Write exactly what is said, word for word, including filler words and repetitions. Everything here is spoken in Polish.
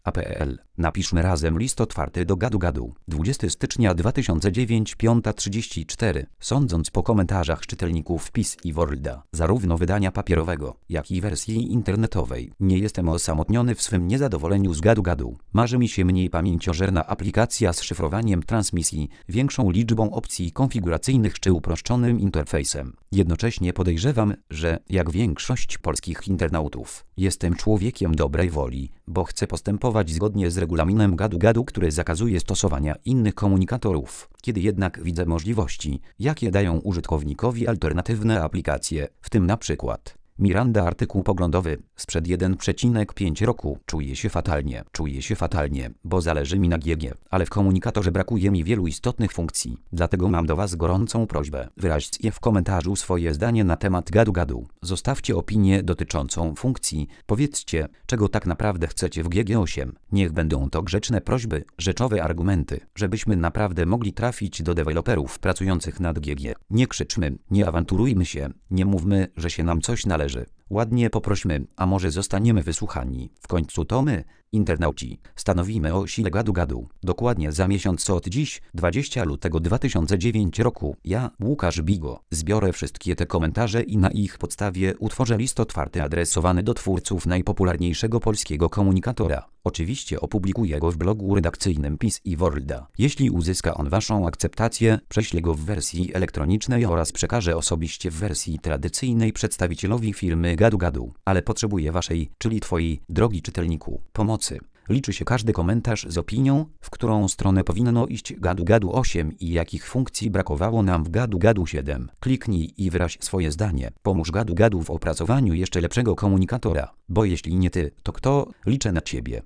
A P L. Napiszmy razem list otwarty do gadu gadu. dwudziestego stycznia dwa tysiące dziewiątego, piąta trzydzieści cztery. Sądząc po komentarzach czytelników PiS i Worlda, zarówno wydania papierowego, jak i wersji internetowej, nie jestem osamotniony w swym niezadowoleniu z gadu gadu. Marzy mi się mniej pamięciożerna aplikacja z szyfrowaniem transmisji, większą liczbą opcji konfiguracyjnych czy uproszczonym interfejsem. Jednocześnie podejrzewam, że, jak większość polskich internautów, jestem człowiekiem dobrej woli, bo chcę postępować zgodnie z regulaminem gadu gadu, który zakazuje stosowania innych komunikatorów. Kiedy jednak widzę możliwości, jakie dają użytkownikowi alternatywne aplikacje, w tym na przykład Miranda, artykuł poglądowy sprzed jeden przecinek pięć roku, czuję się fatalnie, czuję się fatalnie, bo zależy mi na G G, ale w komunikatorze brakuje mi wielu istotnych funkcji. Dlatego mam do Was gorącą prośbę. Wyraźcie w komentarzu swoje zdanie na temat gadu gadu. Zostawcie opinię dotyczącą funkcji. Powiedzcie, czego tak naprawdę chcecie w G G osiem. Niech będą to grzeczne prośby, rzeczowe argumenty, żebyśmy naprawdę mogli trafić do deweloperów pracujących nad G G. Nie krzyczmy, nie awanturujmy się, nie mówmy, że się nam coś należy. Ładnie poprośmy, a może zostaniemy wysłuchani. W końcu to my, internauci, stanowimy o sile gadu gadu. Dokładnie za miesiąc od dziś, dwudziestego lutego dwa tysiące dziewiątego roku, ja, Łukasz Bigo, zbiorę wszystkie te komentarze i na ich podstawie utworzę list otwarty adresowany do twórców najpopularniejszego polskiego komunikatora. Oczywiście opublikuję go w blogu redakcyjnym PiS i Worlda. Jeśli uzyska on Waszą akceptację, prześlę go w wersji elektronicznej oraz przekażę osobiście w wersji tradycyjnej przedstawicielowi firmy gadu gadu. Ale potrzebuję Waszej, czyli Twojej, drogi czytelniku, pomocy. Liczy się każdy komentarz z opinią, w którą stronę powinno iść gadu gadu osiem i jakich funkcji brakowało nam w gadu gadu siedem. Kliknij i wyraź swoje zdanie. Pomóż gadu gadu w opracowaniu jeszcze lepszego komunikatora. Bo jeśli nie Ty, to kto? Liczę na Ciebie.